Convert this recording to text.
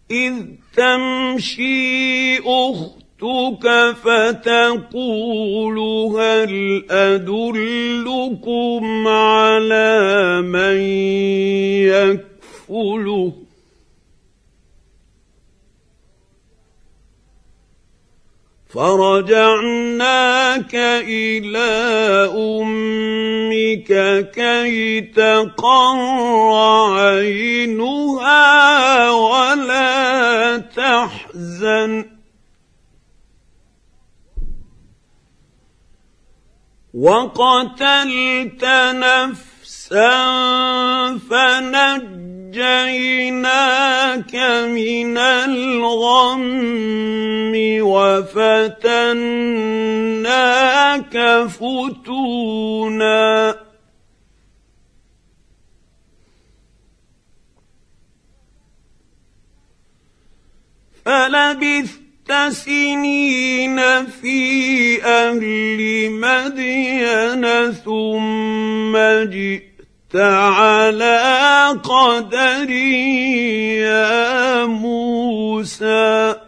إذ تمشي أختك فتقول هل أدلكم على من يكفله فرجعناك إلى أمك كي تقر عينها ولا تحزن وقتلت نفسا فنجيناك من الغم وفتناك فتونا فلبثت سنين في أهل مدين ثم جئت على قدر يا موسى